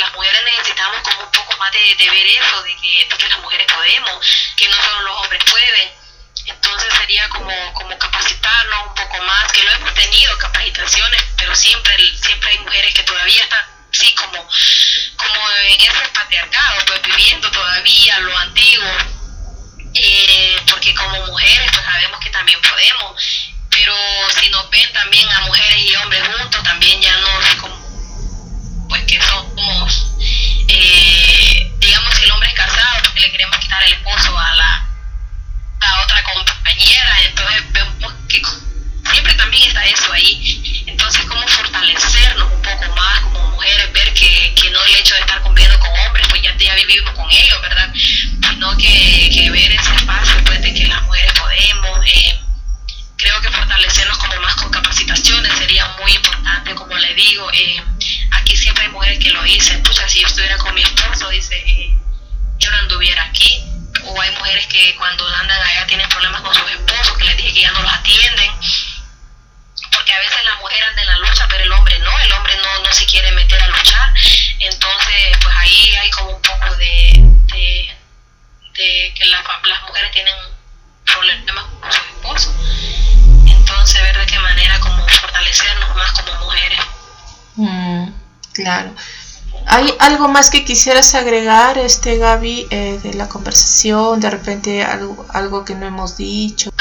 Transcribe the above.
las mujeres necesitamos como un poco más de ver eso, de que las mujeres podemos, que no solo los hombres pueden. Entonces sería como capacitarnos un poco más, que lo hemos tenido capacitaciones, pero siempre hay mujeres que todavía están así como en ese patriarcado, pues viviendo todavía lo antiguo, porque como mujeres pues sabemos que también podemos, pero si nos ven también a mujeres y hombres juntos, también ya no es como, pues que somos, digamos, si el hombre es casado, porque le queremos quitar el esposo a la otra compañera, entonces vemos que siempre también está eso ahí. Entonces, cómo fortalecernos un poco más como mujeres, ver que no el hecho de estar conviviendo con hombres, pues ya vivimos con ellos, ¿verdad? Sino que ver ese espacio, pues, de que las mujeres podemos. Creo que fortalecernos como más con capacitaciones sería muy importante, como le digo. Aquí siempre hay mujeres que lo dicen, pucha, si yo estuviera con mi esposo, dice, yo no anduviera aquí. O hay mujeres que cuando andan allá tienen problemas con sus esposos, que les dije que ya no los atienden, porque a veces la mujer anda en la lucha, pero el hombre no se quiere meter a luchar. Entonces, pues ahí hay como un poco de que las mujeres tienen problemas con sus esposos. Entonces, ver de qué manera como fortalecernos más como mujeres. Claro. ¿Hay algo más que quisieras agregar, Gaby, de la conversación? De repente algo que no hemos dicho.